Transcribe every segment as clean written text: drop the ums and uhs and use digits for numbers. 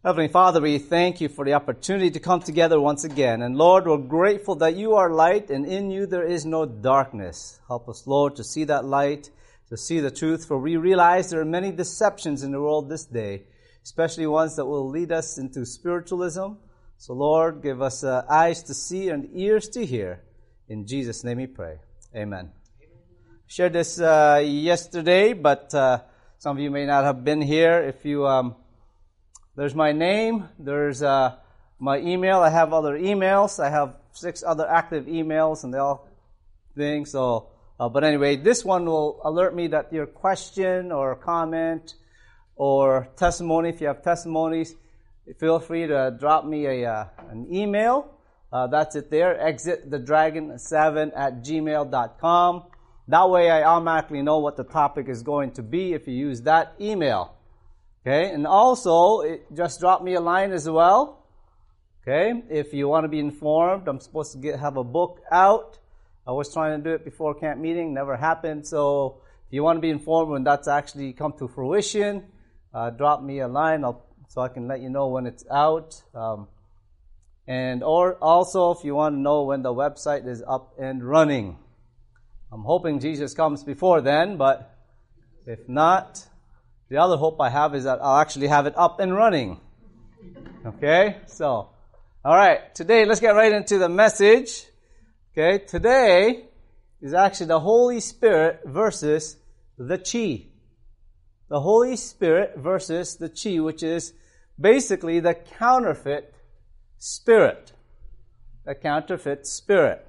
Heavenly Father, we thank you for the opportunity to come together once again. And Lord, we're grateful that you are light and in you there is no darkness. Help us, Lord, to see that light, to see the truth, for we realize there are many deceptions in the world this day, especially ones that will lead us into spiritualism. So Lord, give us eyes to see and ears to hear. In Jesus' name we pray. Amen. Shared this yesterday, but some of you may not have been here. If you... There's my name, there's my email, I have other emails, I have 6 other active emails, and they all things, so, but anyway, this one will alert me that your question or comment or testimony, if you have testimonies, feel free to drop me an email, that's it there, exitthedragon7@gmail.com. That way I automatically know what the topic is going to be if you use that email. Okay, and also, just drop me a line as well. Okay, if you want to be informed, I'm supposed to have a book out. I was trying to do it before camp meeting, never happened. So, if you want to be informed when that's actually come to fruition, drop me a line so I can let you know when it's out. Or also, if you want to know when the website is up and running. I'm hoping Jesus comes before then, but if not, the other hope I have is that I'll actually have it up and running. Okay? So, alright. Today, let's get right into the message. Okay? Today is actually the Holy Spirit versus the Chi. The Holy Spirit versus the Chi, which is basically the counterfeit spirit. The counterfeit spirit.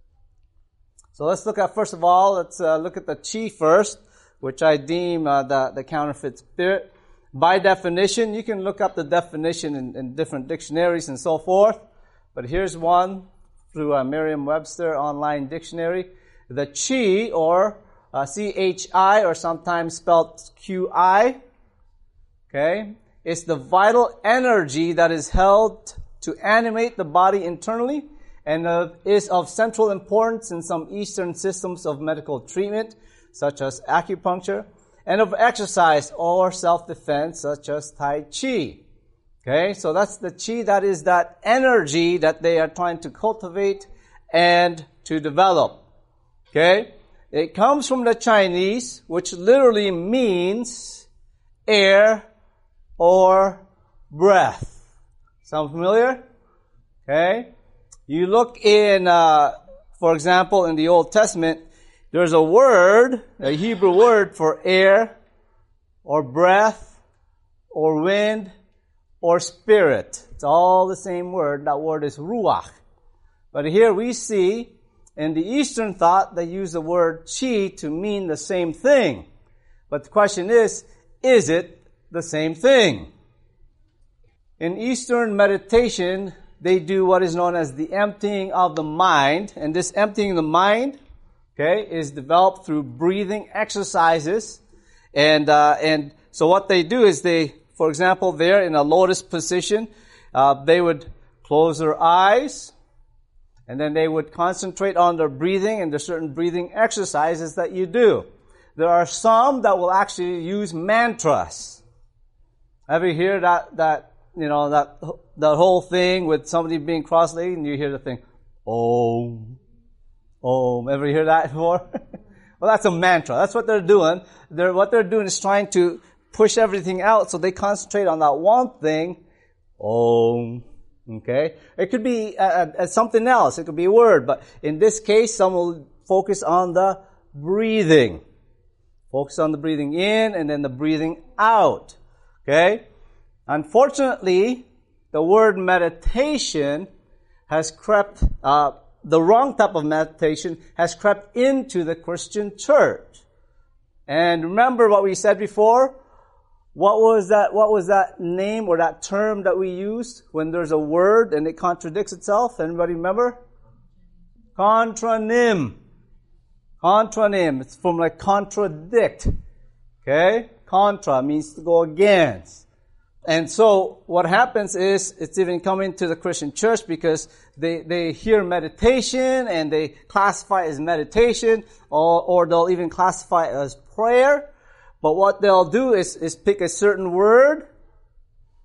So let's look at, first of all, let's look at the Chi first, which I deem the counterfeit spirit. By definition, you can look up the definition in different dictionaries and so forth. But here's one through a Merriam-Webster online dictionary. The Chi, or C-H-I, or sometimes spelled Q-I, okay, is the vital energy that is held to animate the body internally and is of central importance in some Eastern systems of medical treatment, such as acupuncture, and of exercise or self-defense, such as Tai Chi. Okay, so that's the Chi, that is that energy that they are trying to cultivate and to develop. Okay, it comes from the Chinese, which literally means air or breath. Sound familiar? Okay, you look in, for example, in the Old Testament, there's a word, a Hebrew word for air, or breath, or wind, or spirit. It's all the same word. That word is ruach. But here we see, in the Eastern thought, they use the word chi to mean the same thing. But the question is it the same thing? In Eastern meditation, they do what is known as the emptying of the mind. And this emptying of the mind, okay, is developed through breathing exercises. And so what they do is they, for example, they're in a lotus position. They would close their eyes, and then they would concentrate on their breathing, and there's certain breathing exercises that you do. There are some that will actually use mantras. Ever hear that whole thing with somebody being cross-legged, and you hear the thing, Om. Oh, ever hear that before? Well, that's a mantra. That's what they're doing. What they're doing is trying to push everything out, so they concentrate on that one thing. Om. Okay? It could be something else. It could be a word. But in this case, some will focus on the breathing. Focus on the breathing in and then the breathing out. Okay? Unfortunately, the word meditation has crept the wrong type of meditation has crept into the Christian church. And remember what we said before? What was that name or that term that we used when there's a word and it contradicts itself? Anybody remember? Contronym. Contronym. It's from like contradict. Okay? Contra means to go against. And so what happens is it's even coming to the Christian church because they hear meditation and they classify it as meditation or they'll even classify it as prayer. But what they'll do is pick a certain word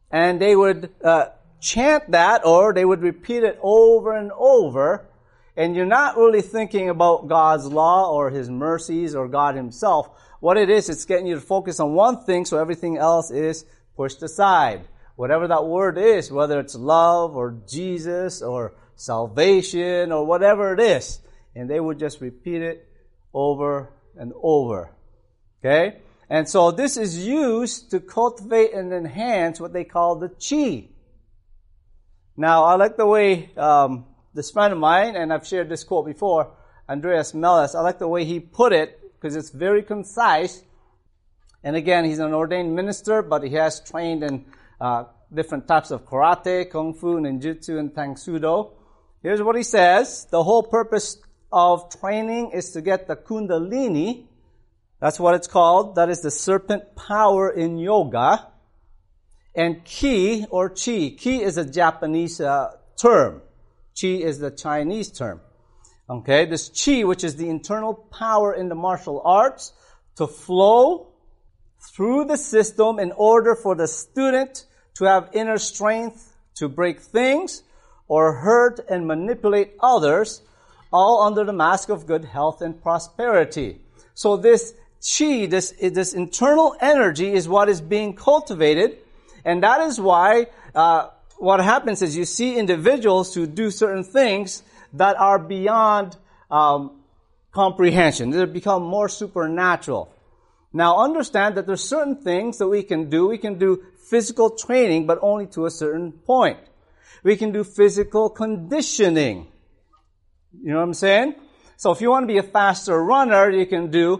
and they would chant that, or they would repeat it over and over, and you're not really thinking about God's law or His mercies or God Himself. What it is, it's getting you to focus on one thing so everything else is pushed aside. Whatever that word is, whether it's love or Jesus or salvation or whatever it is. And they would just repeat it over and over. Okay? And so this is used to cultivate and enhance what they call the chi. Now, I like the way this friend of mine, and I've shared this quote before, Andreas Mellis, I like the way he put it because it's very concise. And again, he's an ordained minister, but he has trained in different types of karate, kung fu, ninjutsu, and tang sudo. Here's what he says. The whole purpose of training is to get the kundalini. That's what it's called. That is the serpent power in yoga. And ki or chi. Ki is a Japanese term. Chi is the Chinese term. Okay, this chi, which is the internal power in the martial arts, to flow through the system in order for the student to have inner strength to break things or hurt and manipulate others, all under the mask of good health and prosperity. So this chi, this internal energy is what is being cultivated, and that is why what happens is you see individuals who do certain things that are beyond comprehension. They become more supernatural. Now understand that there's certain things that we can do. We can do physical training, but only to a certain point. We can do physical conditioning. You know what I'm saying? So if you want to be a faster runner, you can do,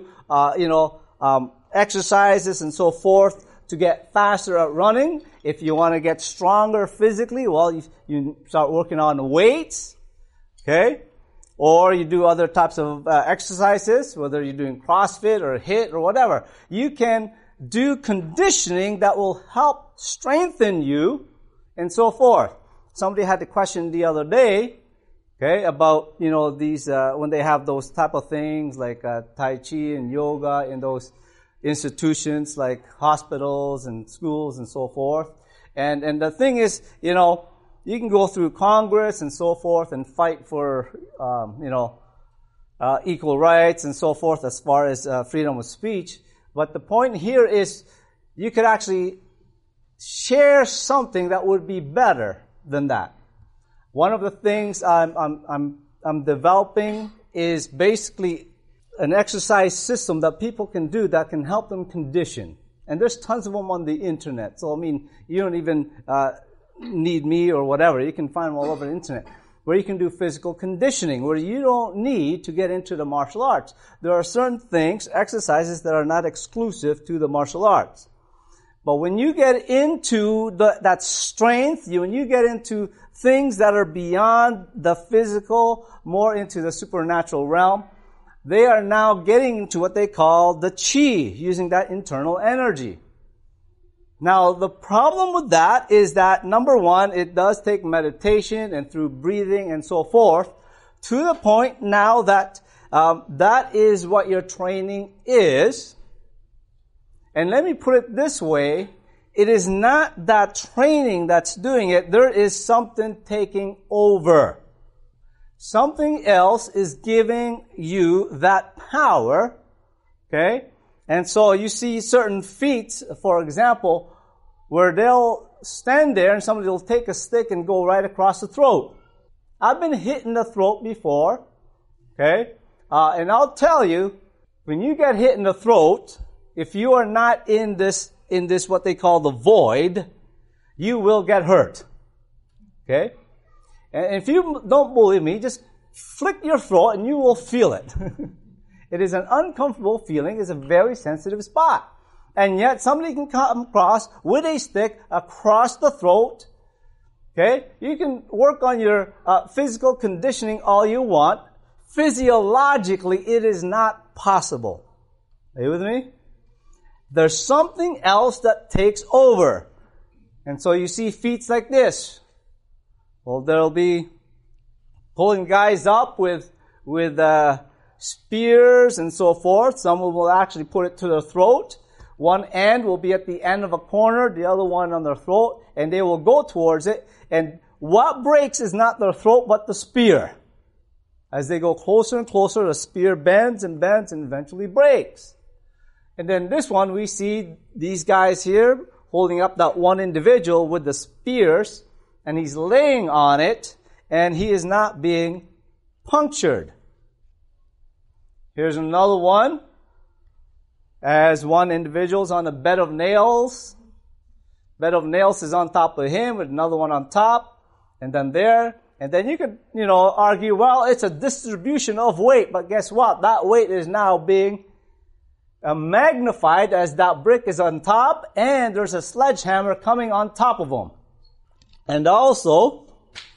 exercises and so forth to get faster at running. If you want to get stronger physically, well, you start working on the weights. Okay? Or you do other types of exercises, whether you're doing CrossFit or HIIT or whatever. You can do conditioning that will help strengthen you and so forth. Somebody had the question the other day, okay, about, these, when they have those type of things like Tai Chi and yoga in those institutions like hospitals and schools and so forth. And the thing is, you can go through Congress and so forth and fight for, equal rights and so forth as far as freedom of speech. But the point here is you could actually share something that would be better than that. One of the things I'm developing is basically an exercise system that people can do that can help them condition. And there's tons of them on the internet. So, you don't even need me or whatever. You can find them all over the internet. Where you can do physical conditioning, where you don't need to get into the martial arts. There are certain things, exercises that are not exclusive to the martial arts. But when you get into that strength, when you get into things that are beyond the physical, more into the supernatural realm, they are now getting into what they call the chi, using that internal energy. Now, the problem with that is that, number one, it does take meditation and through breathing and so forth, to the point now that that is what your training is. And let me put it this way, it is not that training that's doing it, there is something taking over. Something else is giving you that power, okay? And so you see certain feats, for example, where they'll stand there and somebody will take a stick and go right across the throat. I've been hit in the throat before, okay? And I'll tell you, when you get hit in the throat, if you are not in this what they call the void, you will get hurt, okay? And if you don't believe me, just flick your throat and you will feel it. It is an uncomfortable feeling. It's a very sensitive spot. And yet somebody can come across with a stick across the throat. Okay? You can work on your physical conditioning all you want. Physiologically, it is not possible. Are you with me? There's something else that takes over. And so you see feats like this. Well, there'll be pulling guys up with spears and so forth. Some will actually put it to their throat. One end will be at the end of a corner, the other one on their throat, and they will go towards it. And what breaks is not their throat, but the spear. As they go closer and closer, the spear bends and eventually breaks. And then this one, we see these guys here holding up that one individual with the spears, and he's laying on it, and he is not being punctured. Here's another one. As one individual's on a bed of nails. Bed of nails is on top of him with another one on top. And then there. And then you could, argue, well, it's a distribution of weight. But guess what? That weight is now being magnified as that brick is on top. And there's a sledgehammer coming on top of him. And also,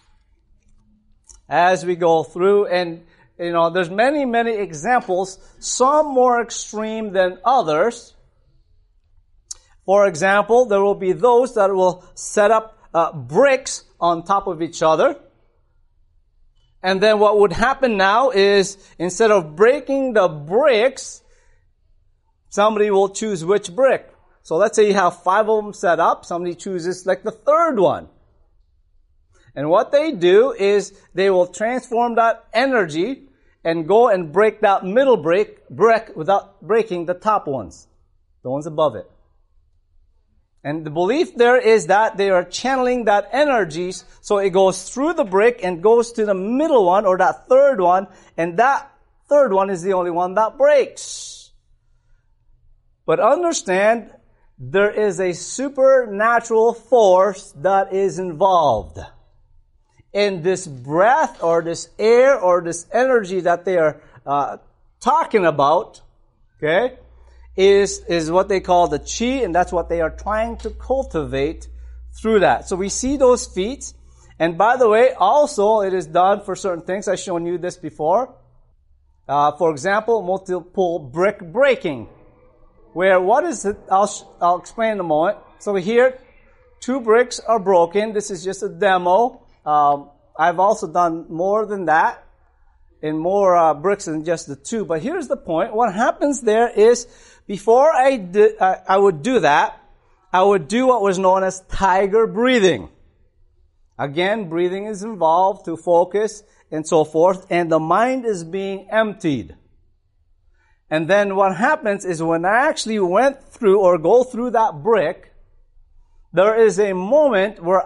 as we go through, and there's many, many examples, some more extreme than others. For example, there will be those that will set up bricks on top of each other. And then what would happen now is, instead of breaking the bricks, somebody will choose which brick. So let's say you have 5 of them set up, somebody chooses like the third one. And what they do is they will transform that energy and go and break that middle brick without breaking the top ones, the ones above it. And the belief there is that they are channeling that energy, so it goes through the brick and goes to the middle one or that third one, and that third one is the only one that breaks. But understand, there is a supernatural force that is involved. And this breath or this air or this energy that they are talking about, okay, is what they call the chi, and that's what they are trying to cultivate through that. So we see those feats. And by the way, also it is done for certain things. I've shown you this before. For example, multiple brick breaking. Where what is it? I'll explain in a moment. So here, 2 bricks are broken. This is just a demo. I've also done more than that, in more bricks than just the 2. But here's the point. What happens there is, before I would do that, I would do what was known as tiger breathing. Again, breathing is involved to focus and so forth, and the mind is being emptied. And then what happens is, when I actually went through or go through that brick, there is a moment where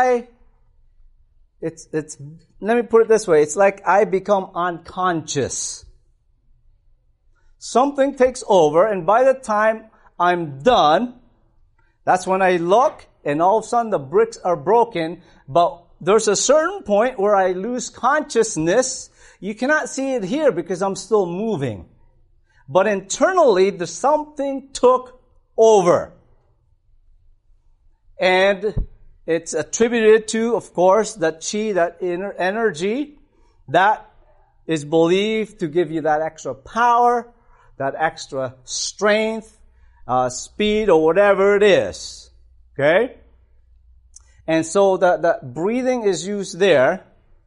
let me put it this way. It's like I become unconscious. Something takes over, and by the time I'm done, that's when I look, and all of a sudden the bricks are broken. But there's a certain point where I lose consciousness. You cannot see it here because I'm still moving. But internally, there's something took over. And it's attributed to, of course, that chi, that inner energy, that is believed to give you that extra power, that extra strength, speed, or whatever it is. Okay? And so that breathing is used there.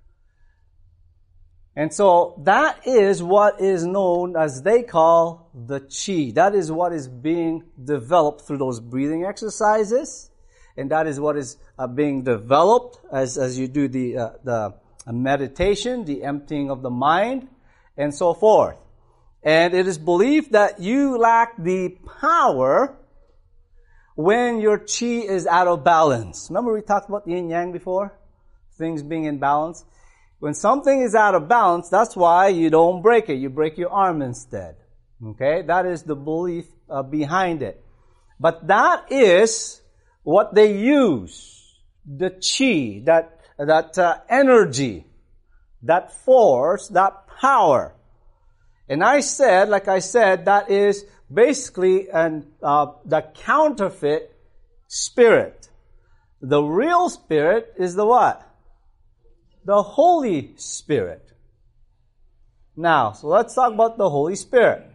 And so that is what is known as they call the chi. That is what is being developed through those breathing exercises. And that is what is being developed as you do the meditation, the emptying of the mind, and so forth. And it is believed that you lack the power when your chi is out of balance. Remember we talked about yin yang before? Things being in balance. When something is out of balance, that's why you don't break it. You break your arm instead. Okay? That is the belief behind it. But that is what they use. The chi, that energy, that force, that power. And like I said, that is basically the counterfeit spirit. The real spirit is the what? The Holy Spirit. Now, so let's talk about the Holy Spirit.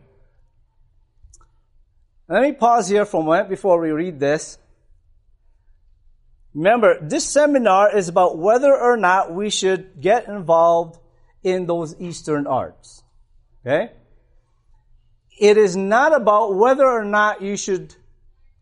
Let me pause here for a moment before we read this. Remember, this seminar is about whether or not we should get involved in those Eastern arts. Okay? It is not about whether or not you should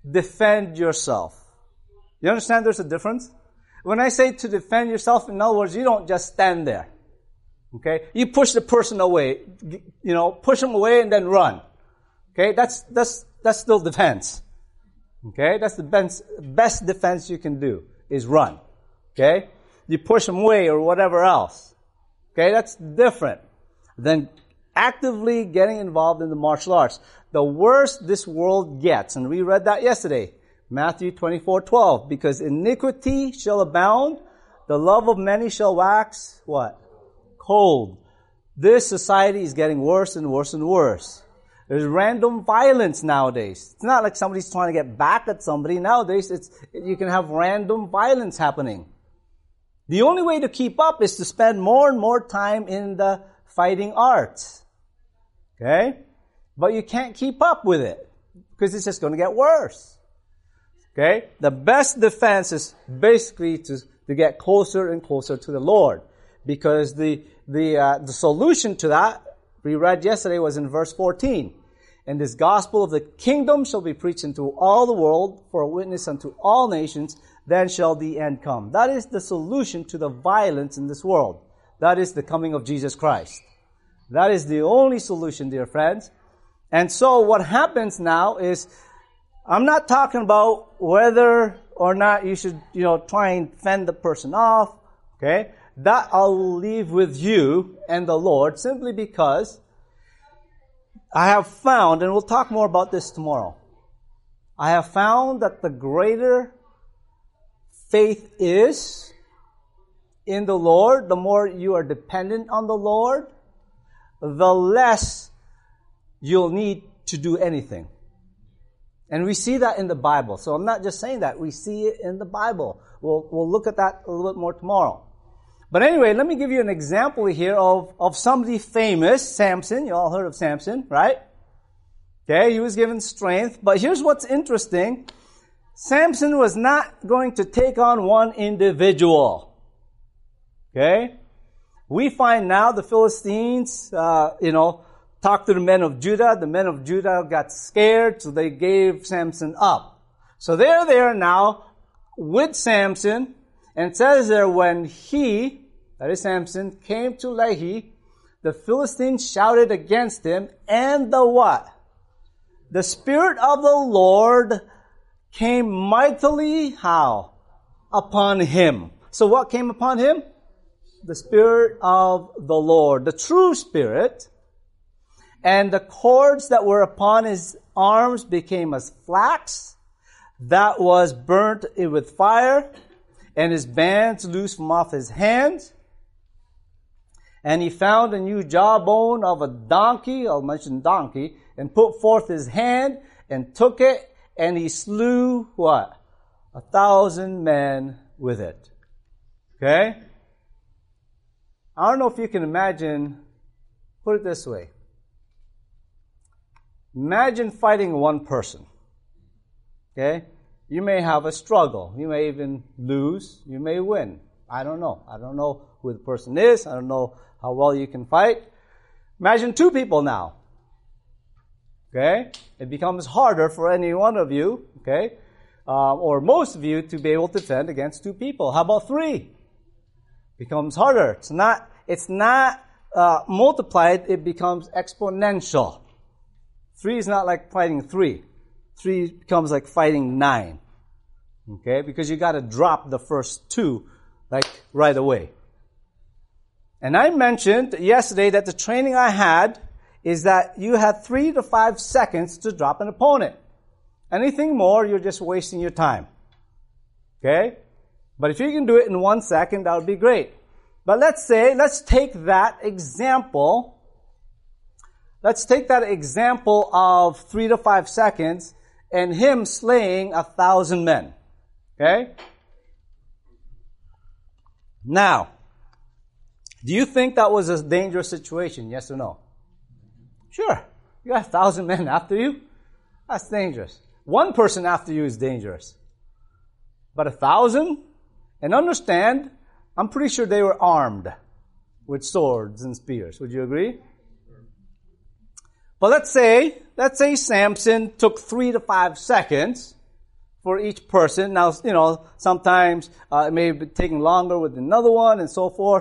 defend yourself. You understand there's a difference? When I say to defend yourself, in other words, you don't just stand there. Okay? You push the person away. Push them away and then run. Okay? That's still defense. Okay? That's the best defense you can do, is run. Okay? You push them away or whatever else. Okay? That's different than actively getting involved in the martial arts. The worse this world gets, and we read that yesterday, Matthew 24:12, because iniquity shall abound, the love of many shall wax, what? Cold. This society is getting worse and worse and worse. There's random violence nowadays. It's not like somebody's trying to get back at somebody. Nowadays, you can have random violence happening. The only way to keep up is to spend more and more time in the fighting arts. Okay? But you can't keep up with it because it's just going to get worse. Okay? The best defense is basically to get closer and closer to the Lord. Because the solution to that, we read yesterday, was in verse 14. And this gospel of the kingdom shall be preached into all the world for a witness unto all nations, then shall the end come. That is the solution to the violence in this world. That is the coming of Jesus Christ. That is the only solution, dear friends. And so what happens now is, I'm not talking about whether or not you should, try and fend the person off. Okay? That I'll leave with you and the Lord, simply because I have found, and we'll talk more about this tomorrow, I have found that the greater faith is in the Lord, the more you are dependent on the Lord, the less you'll need to do anything. And we see that in the Bible. So I'm not just saying that. We see it in the Bible. We'll look at that a little bit more tomorrow. But anyway, let me give you an example here of somebody famous, Samson. You all heard of Samson, right? Okay, he was given strength. But here's what's interesting. Samson was not going to take on one individual. Okay? We find now the Philistines, talked to the men of Judah. The men of Judah got scared, so they gave Samson up. So they're there now with Samson. And it says there, when he, that is Samson, came to Lehi, the Philistines shouted against him, and the what? The Spirit of the Lord came mightily, how? Upon him. So what came upon him? The Spirit of the Lord, the true Spirit. And the cords that were upon his arms became as flax that was burnt with fire, and his bands loosed from off his hands. And he found a new jawbone of a donkey, I'll mention donkey, and put forth his hand and took it, and he slew what? 1,000 men with it. Okay? I don't know if you can imagine, put it this way. Imagine fighting one person. Okay? You may have a struggle. You may even lose. You may win. I don't know. I don't know who the person is. I don't know how well you can fight. Imagine two people now. Okay? It becomes harder for any one of you, okay, or most of you, to be able to defend against two people. How about three? Becomes harder. It's not multiplied. It becomes exponential. 3 is not like fighting 3. 3 becomes like fighting 9. Okay? Because you got to drop the first 2 like right away. And I mentioned yesterday that the training I had is that you had 3 to 5 seconds to drop an opponent. Anything more, you're just wasting your time. Okay? But if you can do it in 1 second, that would be great. But let's take that example. Let's take that example of 3 to 5 seconds and him slaying 1,000 men. Okay? Now, do you think that was a dangerous situation? Yes or no? Sure. You got 1,000 men after you? That's dangerous. 1 person after you is dangerous. But 1,000? And understand, I'm pretty sure they were armed with swords and spears. Would you agree? But let's say Samson took 3 to 5 seconds, for each person. Now, sometimes it may be taking longer with another one and so forth.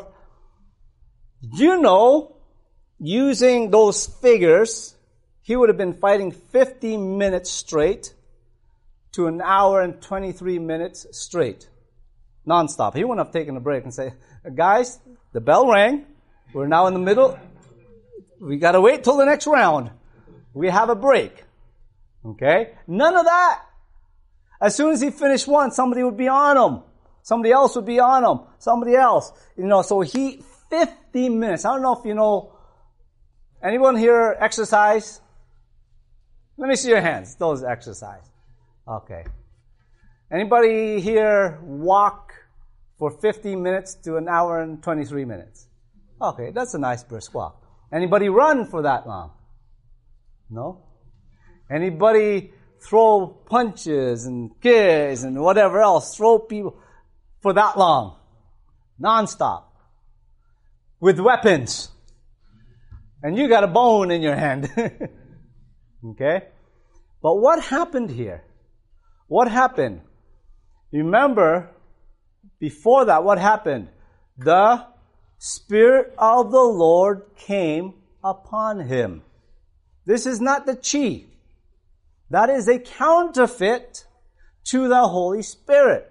Using those figures, he would have been fighting 50 minutes straight to an hour and 23 minutes straight. Non-stop. He wouldn't have taken a break and say, guys, the bell rang. We're now in the middle. We got to wait till the next round. We have a break. Okay? None of that. As soon as he finished one, somebody would be on him. Somebody else would be on him. Somebody else. So 50 minutes. I don't know if you know, anyone here exercise? Let me see your hands. Those exercise. Okay. Anybody here walk for 50 minutes to an hour and 23 minutes? Okay, that's a nice brisk walk. Anybody run for that long? No? Anybody throw punches and kicks and whatever else, throw people for that long? Non-stop. With weapons. And you got a bone in your hand. Okay? But what happened here? What happened? Remember, before that, what happened? The Spirit of the Lord came upon him. This is not the chi. That is a counterfeit to the Holy Spirit.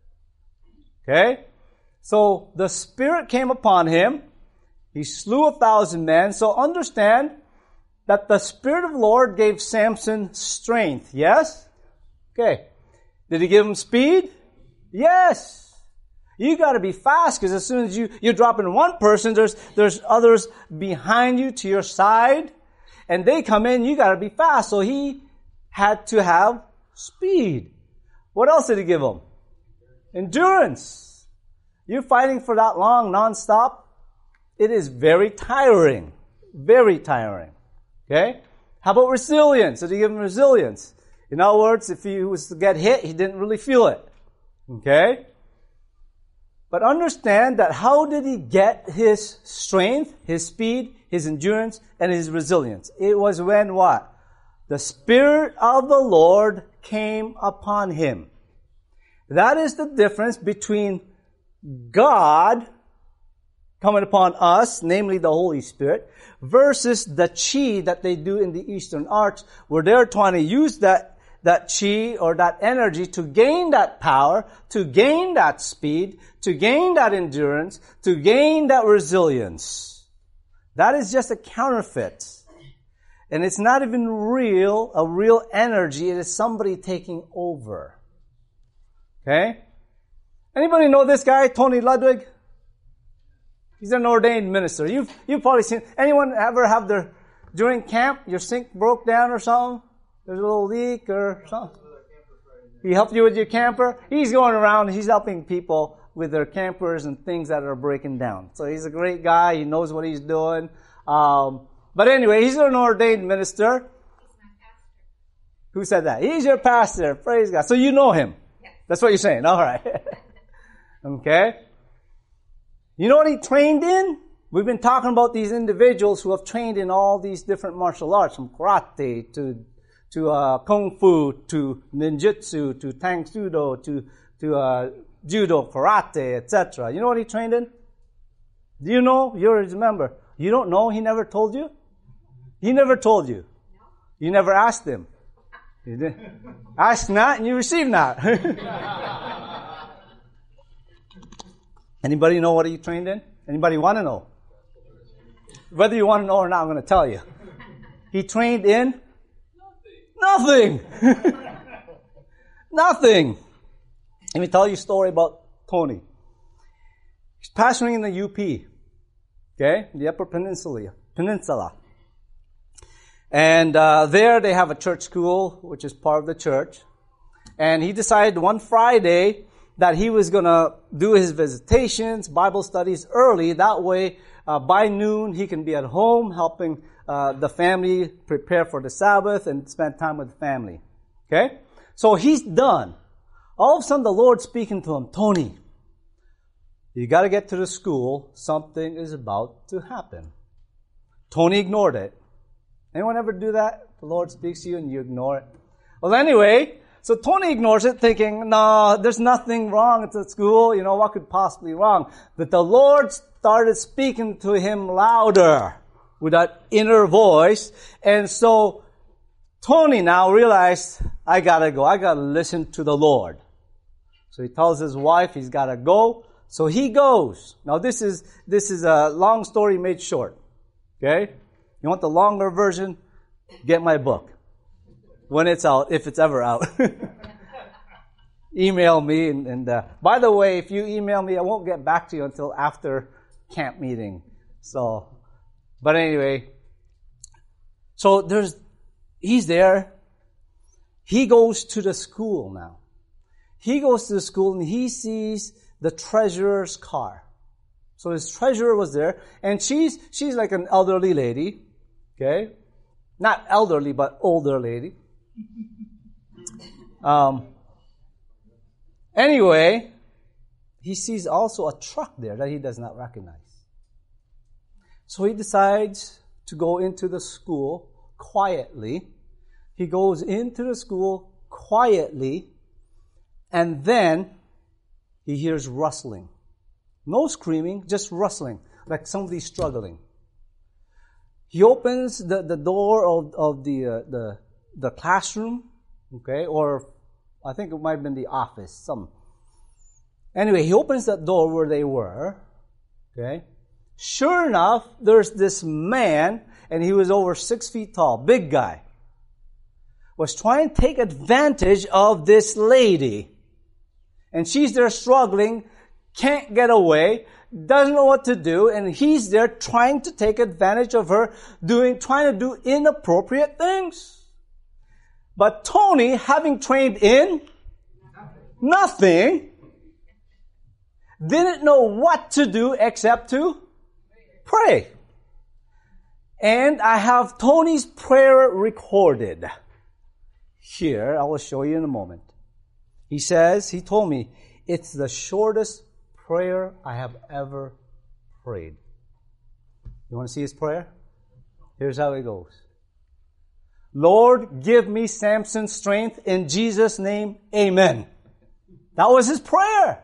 Okay? So, the Spirit came upon him. He slew 1,000 men. So, understand that the Spirit of the Lord gave Samson strength. Yes? Okay. Did he give him speed? Yes. You got to be fast, because as soon as you're dropping one person, there's others behind you to your side, and they come in. You got to be fast. So he had to have speed. What else did he give him? Endurance. You're fighting for that long, non-stop. It is very tiring. Very tiring. Okay? How about resilience? Did he give him resilience? In other words, if he was to get hit, he didn't really feel it. Okay? But understand that how did he get his strength, his speed, his endurance, and his resilience? It was when what? The Spirit of the Lord came upon him. That is the difference between God coming upon us, namely the Holy Spirit, versus the chi that they do in the Eastern arts, where they're trying to use that chi or that energy to gain that power, to gain that speed, to gain that endurance, to gain that resilience. That is just a counterfeit. And it's not even a real energy. It is somebody taking over. Okay? Anybody know this guy, Tony Ludwig? He's an ordained minister. You've probably seen, anyone ever have during camp, your sink broke down or something? There's a little leak or something? He helped you with your camper? He's going around, he's helping people with their campers and things that are breaking down. So he's a great guy. He knows what he's doing. But anyway, he's an ordained minister. He's my pastor. Who said that? He's your pastor. Praise God. So you know him. Yes. That's what you're saying. All right. Okay. You know what he trained in? We've been talking about these individuals who have trained in all these different martial arts, from karate to kung fu, to ninjutsu, to tang sudo, to judo, karate, etc. You know what he trained in? Do you know? You remember. You don't know? He never told you? He never told you. You never asked him. You did. Ask not and you receive not. Anybody know what he trained in? Anybody want to know? Whether you want to know or not, I'm going to tell you. He trained in nothing. Nothing. Let me tell you a story about Tony. He's pastoring in the UP. Okay? The Upper Peninsula. And there they have a church school, which is part of the church. And he decided one Friday that he was going to do his visitations, Bible studies early. That way, by noon, he can be at home helping the family prepare for the Sabbath and spend time with the family. Okay? So he's done. All of a sudden, the Lord's speaking to him, Tony, you got to get to the school. Something is about to happen. Tony ignored it. Anyone ever do that? The Lord speaks to you and you ignore it. Well, anyway, So Tony ignores it, thinking, no, there's nothing wrong at the school. You know, what could possibly be wrong? But the Lord started speaking to him louder with that inner voice. And so Tony now realized, I gotta go. I gotta listen to the Lord. So he tells his wife he's gotta go. So he goes. Now this is a long story made short. Okay? You want the longer version? Get my book. When it's out, if it's ever out. Email me. And by the way, if you email me, I won't get back to you until after camp meeting. So, but anyway. So he's there. He goes to the school now. He goes to the school and he sees the treasurer's car. So his treasurer was there, and she's like an elderly lady. Okay? Not elderly, but older lady. Anyway, he sees also a truck there that he does not recognize. So he decides to go into the school quietly. He goes into the school quietly, and then he hears rustling. No screaming, just rustling, like somebody struggling. He opens the door of the classroom, okay, or I think it might have been the office. Anyway, he opens that door where they were, okay. Sure enough, there's this man, and he was over 6 feet tall, big guy, was trying to take advantage of this lady. And she's there struggling, can't get away, doesn't know what to do, and he's there trying to take advantage of her, trying to do inappropriate things. But Tony, having trained in nothing, didn't know what to do except to pray. And I have Tony's prayer recorded. Here, I will show you in a moment. He told me, it's the shortest prayer I have ever prayed. You want to see his prayer? Here's how it goes. Lord, give me Samson's strength in Jesus' name, amen. That was his prayer.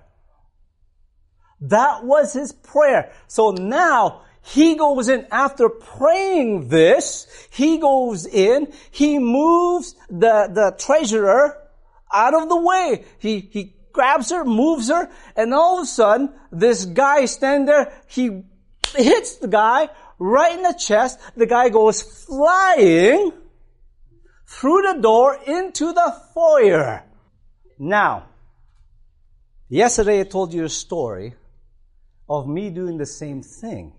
That was his prayer. So now, he goes in after praying this, he goes in, he moves the treasurer out of the way. He grabs her, moves her, and all of a sudden, this guy standing there, he hits the guy right in the chest. The guy goes flying through the door into the foyer. Now, yesterday I told you a story of me doing the same thing.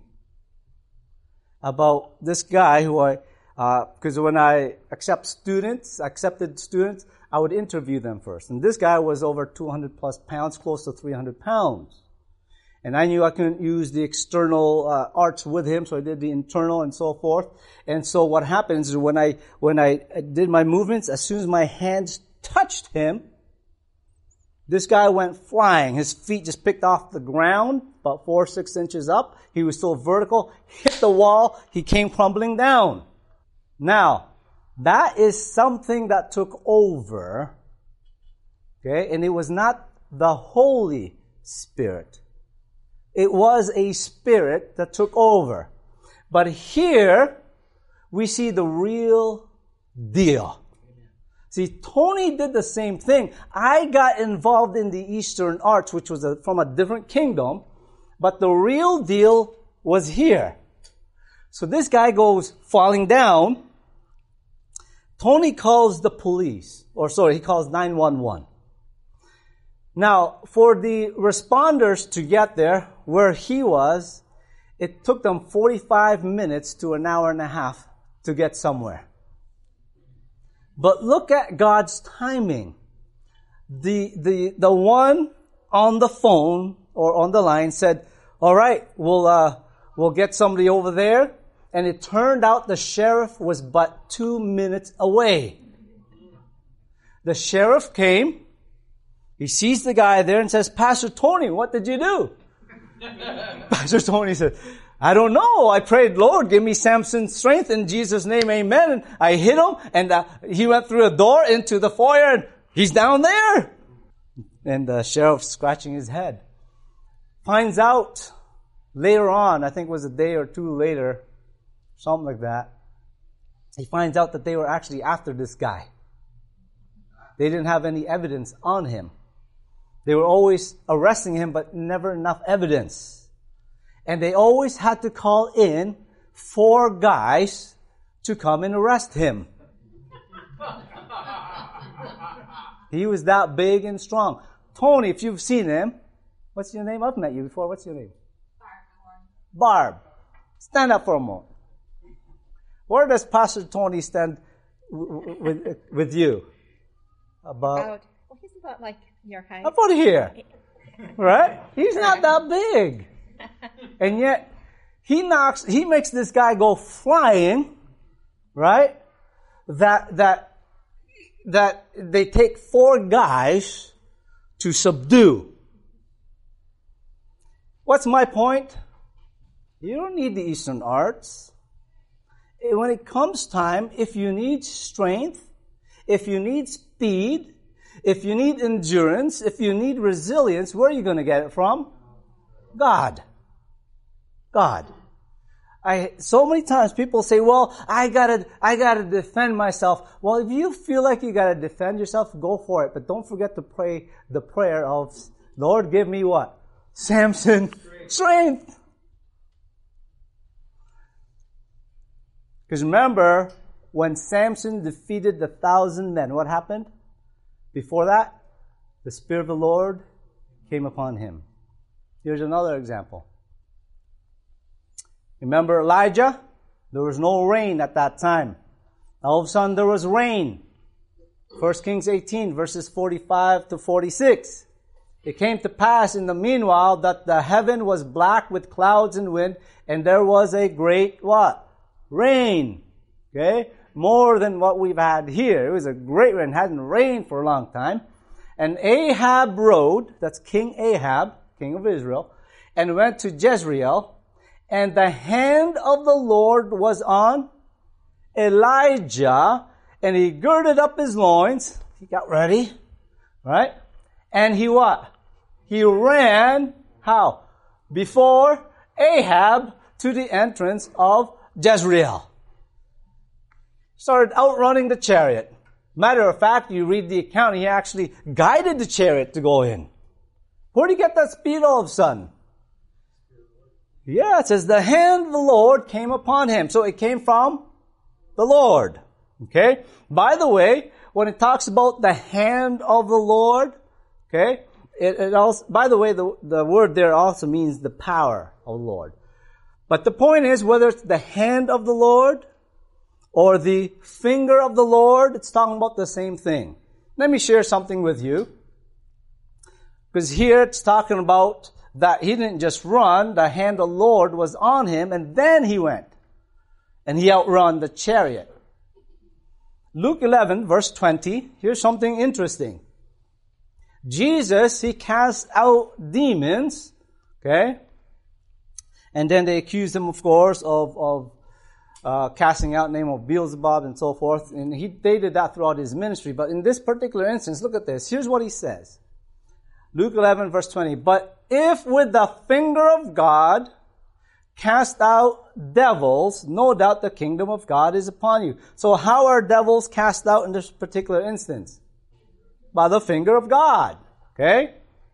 About this guy who because when I accepted students, I would interview them first. And this guy was over 200 plus pounds, close to 300 pounds. And I knew I couldn't use the external arts with him, so I did the internal and so forth. And so what happens is when I did my movements, as soon as my hands touched him, this guy went flying. His feet just picked off the ground, about 4 or 6 inches up. He was still vertical, hit the wall, he came crumbling down. Now, that is something that took over, okay? And it was not the Holy Spirit. It was a spirit that took over. But here, we see the real deal. See, Tony did the same thing. I got involved in the Eastern arts, which was from a different kingdom, but the real deal was here. So this guy goes falling down. Tony calls the police, he calls 911. Now, for the responders to get there, where he was, it took them 45 minutes to an hour and a half to get somewhere. But look at God's timing. The one on the phone or on the line said, all right, we'll get somebody over there. And it turned out the sheriff was but 2 minutes away. The sheriff came. He sees the guy there and says, Pastor Tony, what did you do? Pastor Tony said, I don't know. I prayed, Lord, give me Samson's strength in Jesus' name, amen. And I hit him, and he went through a door into the foyer, and He's down there. And the sheriff scratching his head. Finds out later on, I think it was a day or two later, something like that, he finds out that they were actually after this guy. They didn't have any evidence on him. They were always arresting him, but never enough evidence. And they always had to call in 4 guys to come and arrest him. He was that big and strong. Tony, if you've seen him, what's your name? I've met you before. What's your name? Barb. Stand up for a moment. Where does Pastor Tony stand with you? About he's about like your height. About here. Right? He's not that big. And yet, he makes this guy go flying, right? That they take 4 guys to subdue. What's my point? You don't need the Eastern arts. When it comes time, if you need strength, if you need speed, if you need endurance, if you need resilience, where are you going to get it from? God. God. So many times people say, well, I gotta defend myself. Well, if you feel like you gotta defend yourself, go for it. But don't forget to pray the prayer of, Lord, give me what? Samson, strength. Because remember, when Samson defeated the 1,000 men, what happened? Before that, the Spirit of the Lord came upon him. Here's another example. Remember Elijah? There was no rain at that time. All of a sudden there was rain. 1 Kings 18, verses 45 to 46. It came to pass in the meanwhile that the heaven was black with clouds and wind, and there was a great what? Rain. Okay? More than what we've had here. It was a great rain. It hadn't rained for a long time. And Ahab rode, that's King Ahab, king of Israel, and went to Jezreel. And the hand of the Lord was on Elijah, and he girded up his loins. He got ready, right? And he what? He ran, how? Before Ahab to the entrance of Jezreel. Started outrunning the chariot. Matter of fact, you read the account, he actually guided the chariot to go in. Where did he get that speed all of a sudden? Yeah, it says the hand of the Lord came upon him. So it came from the Lord. Okay? By the way, when it talks about the hand of the Lord, okay, it also, by the way, the word there also means the power of the Lord. But the point is, whether it's the hand of the Lord or the finger of the Lord, it's talking about the same thing. Let me share something with you. Because here it's talking about that he didn't just run, the hand of the Lord was on him, and then he went. And he outrun the chariot. Luke 11, verse 20, here's something interesting. Jesus, he cast out demons, okay? And then they accused him, of course, of casting out in the name of Beelzebub and so forth. And they did that throughout his ministry. But in this particular instance, look at this. Here's what he says. Luke 11, verse 20. But if with the finger of God cast out devils, no doubt the kingdom of God is upon you. So how are devils cast out in this particular instance? By the finger of God. Okay?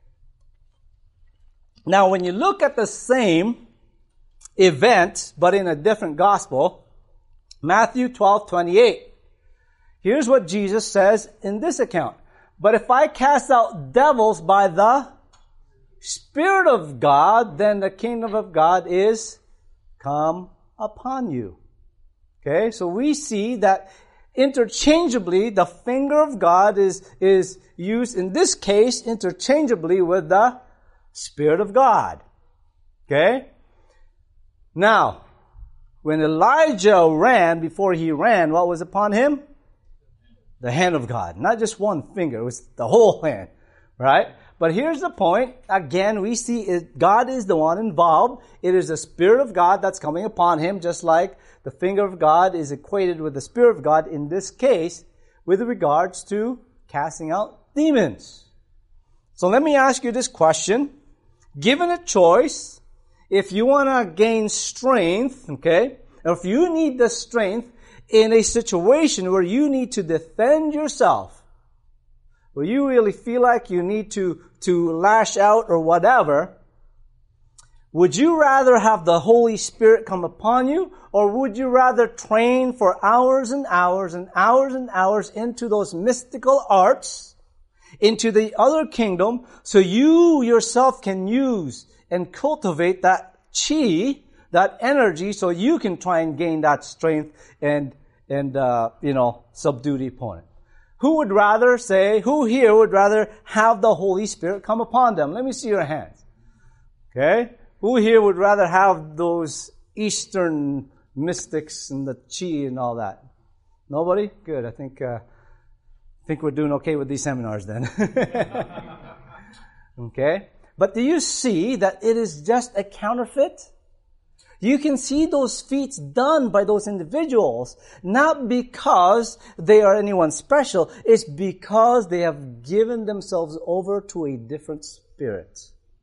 Now, when you look at the same event, but in a different gospel, Matthew 12:28. Here's what Jesus says in this account. But if I cast out devils by the Spirit of God, then the kingdom of God is come upon you. Okay, so we see that interchangeably the finger of God is used in this case interchangeably with the Spirit of God. Okay? Now, when Elijah ran, before he ran, what was upon him? The hand of God. Not just one finger, it was the whole hand. Right? But here's the point. Again, we see God is the one involved. It is the Spirit of God that's coming upon him, just like the finger of God is equated with the Spirit of God in this case with regards to casting out demons. So let me ask you this question. Given a choice, if you want to gain strength, okay, or if you need the strength in a situation where you need to defend yourself, where you really feel like you need to lash out or whatever, would you rather have the Holy Spirit come upon you, or would you rather train for hours and hours and hours and hours into those mystical arts, into the other kingdom, so you yourself can use and cultivate that chi, that energy, so you can try and gain that strength and subdue the opponent? Who here would rather have the Holy Spirit come upon them? Let me see your hands. Okay? Who here would rather have those Eastern mystics and the chi and all that? Nobody? Good. I think we're doing okay with these seminars then. Okay? But do you see that it is just a counterfeit? You can see those feats done by those individuals, not because they are anyone special, it's because they have given themselves over to a different spirit.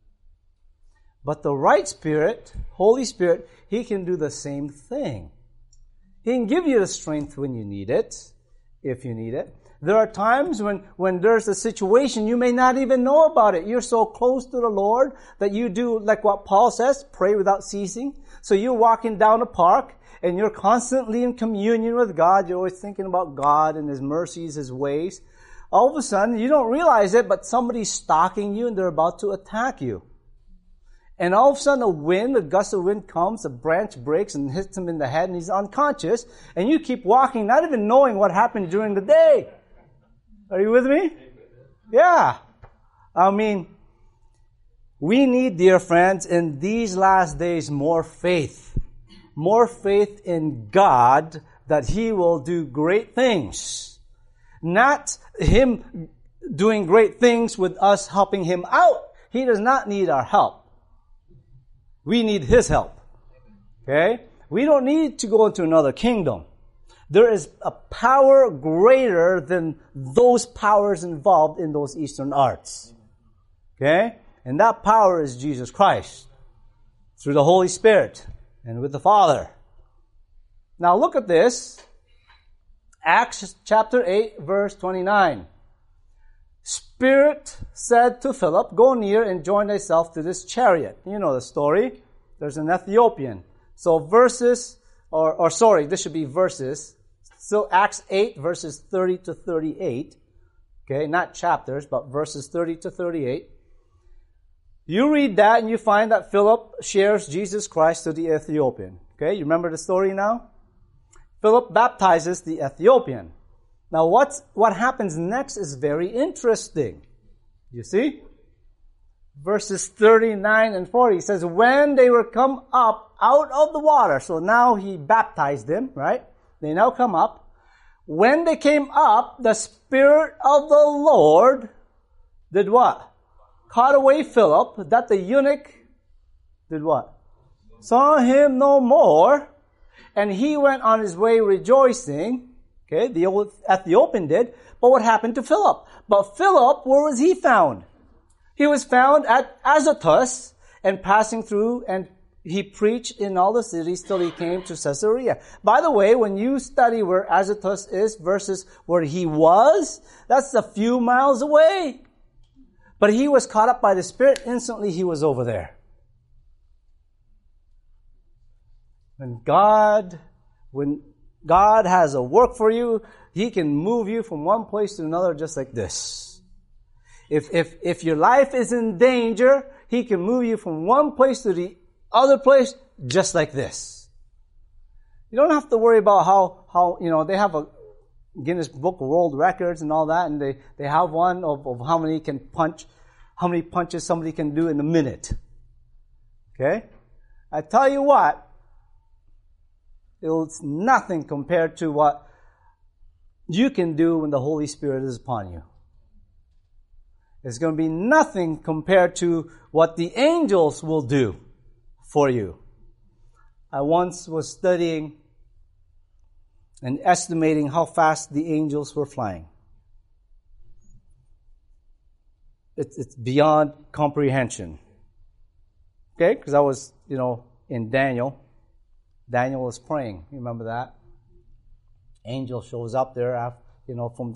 But the right Spirit, Holy Spirit, He can do the same thing. He can give you the strength when you need it, if you need it. There are times when there's a situation you may not even know about it. You're so close to the Lord that you do, like what Paul says, pray without ceasing. So you're walking down a park and you're constantly in communion with God. You're always thinking about God and His mercies, His ways. All of a sudden, you don't realize it, but somebody's stalking you and they're about to attack you. And all of a sudden a gust of wind comes, a branch breaks and hits him in the head and he's unconscious. And you keep walking, not even knowing what happened during the day. Are you with me? Yeah. I mean, we need, dear friends, in these last days more faith. More faith in God that He will do great things. Not Him doing great things with us helping Him out. He does not need our help. We need His help. Okay? We don't need to go into another kingdom. There is a power greater than those powers involved in those Eastern arts. Okay? And that power is Jesus Christ. Through the Holy Spirit and with the Father. Now look at this. Acts chapter 8 verse 29. Spirit said to Philip, go near and join thyself to this chariot. You know the story. There's an Ethiopian. So this should be verses. So Acts 8 verses 30 to 38. Okay, not chapters, but verses 30 to 38. You read that and you find that Philip shares Jesus Christ to the Ethiopian. Okay, you remember the story now? Philip baptizes the Ethiopian. Now what happens next is very interesting. You see? Verses 39 and 40 says, when they were come up out of the water, so now he baptized them, right? They now come up. When they came up, the Spirit of the Lord did what? Caught away Philip, that the eunuch did what? Saw him no more, and he went on his way rejoicing. Okay, the old Ethiopian did. But what happened to Philip? But Philip, where was he found? He was found at Azotus and passing through, and he preached in all the cities till he came to Caesarea. By the way, when you study where Azotus is versus where he was, that's a few miles away. But he was caught up by the Spirit. Instantly he was over there. When God has a work for you, He can move you from one place to another just like this. If your life is in danger, He can move you from one place to the other place just like this. You don't have to worry about how they have a Guinness Book of World Records and all that, and they have one of how many punches somebody can do in a minute. Okay? I tell you what, it's nothing compared to what you can do when the Holy Spirit is upon you. It's going to be nothing compared to what the angels will do for you. I once was studying and estimating how fast the angels were flying. it's beyond comprehension. Okay, because I was, in Daniel. Daniel was praying. You remember that? Angel shows up there, from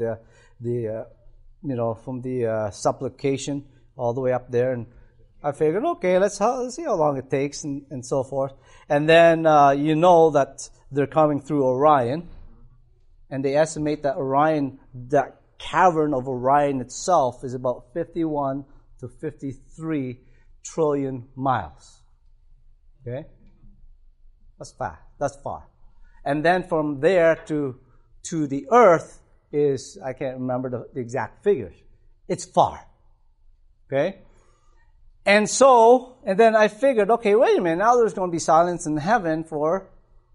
the supplication all the way up there, and I figured, okay, let's see how long it takes, and so forth. And then that they're coming through Orion, and they estimate that Orion, that cavern of Orion itself, is about 51 to 53 trillion miles. Okay? That's far. That's far. And then from there to the earth is, I can't remember the exact figures. It's far. Okay? And then I figured, okay, wait a minute, now there's going to be silence in heaven for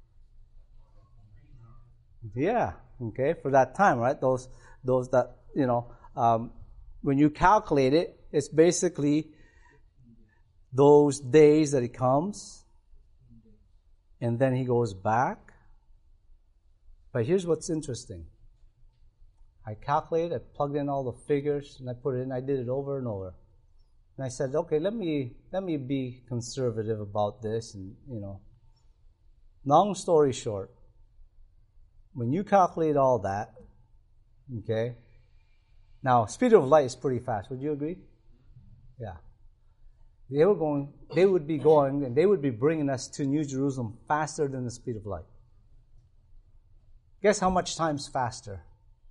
that time, right? Those that, when you calculate it, it's basically those days that he comes, and then he goes back. But here's what's interesting. I calculated, I plugged in all the figures, and I put it in. I did it over and over. And I said, okay, let me be conservative about this. And, long story short, when you calculate all that, okay, now, speed of light is pretty fast. Would you agree? Yeah. They would be going, and they would be bringing us to New Jerusalem faster than the speed of light. Guess how much times faster?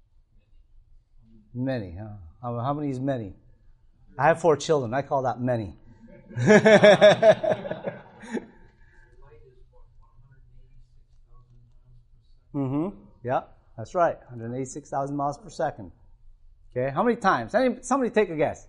Many, huh? How many is many? I have 4 children. I call that many. Yeah, that's right. 186,000 miles per second. Okay, how many times? Somebody take a guess.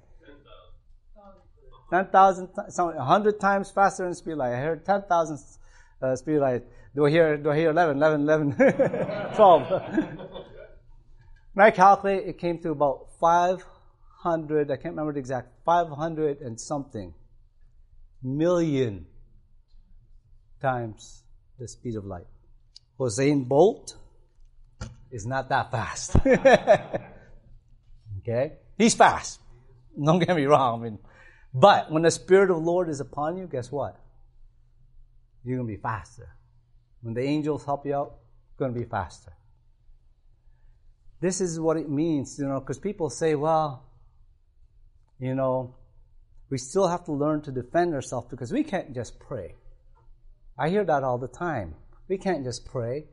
10,000, 100 times faster than speed light. I heard 10,000 speed light. Do I hear 11, 12? When I calculate, it came to about 500, I can't remember the exact, 500 and something million times the speed of light. Usain Bolt is not that fast. Okay? He's fast. Don't get me wrong. But when the Spirit of the Lord is upon you, guess what? You're going to be faster. When the angels help you out, you're going to be faster. This is what it means, because people say, well, we still have to learn to defend ourselves because we can't just pray. I hear that all the time. We can't just pray,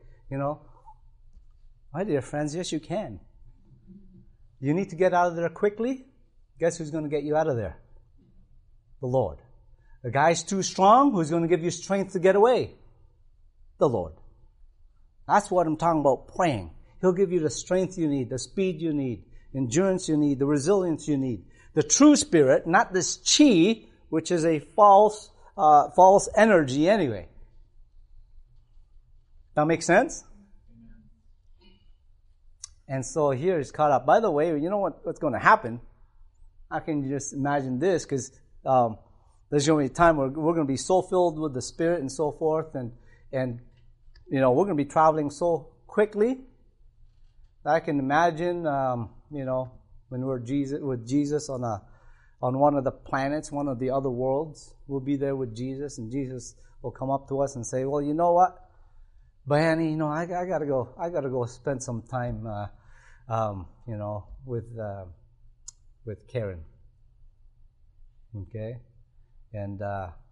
My dear friends, yes, you can. You need to get out of there quickly. Guess who's going to get you out of there? The Lord. The guy's too strong. Who's going to give you strength to get away? The Lord. That's what I'm talking about praying. He'll give you the strength you need, the speed you need, endurance you need, the resilience you need. The true spirit, not this chi, which is a false energy anyway. That makes sense? And so here he's caught up. By the way, you know what's going to happen? I can just imagine this, because there's going to be a time where we're going to be so filled with the Spirit and so forth, and we're going to be traveling so quickly that I can imagine, when we're with Jesus on one of the planets, one of the other worlds, we'll be there with Jesus, and Jesus will come up to us and say, "Well, you know what, Bayani, I gotta go spend some time, with Karen." Okay, and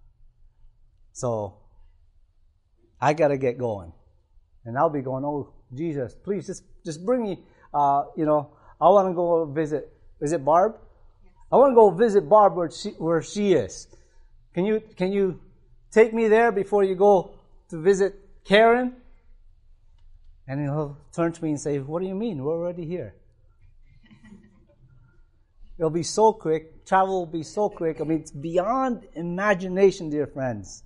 so I gotta get going, and I'll be going, "Oh, Jesus, please just bring me. I want to go visit. Is it Barb? I want to go visit Barb where she is. Can you take me there before you go to visit Karen?" And he'll turn to me and say, "What do you mean? We're already here." It'll be so quick. Travel will be so quick. It's beyond imagination, dear friends.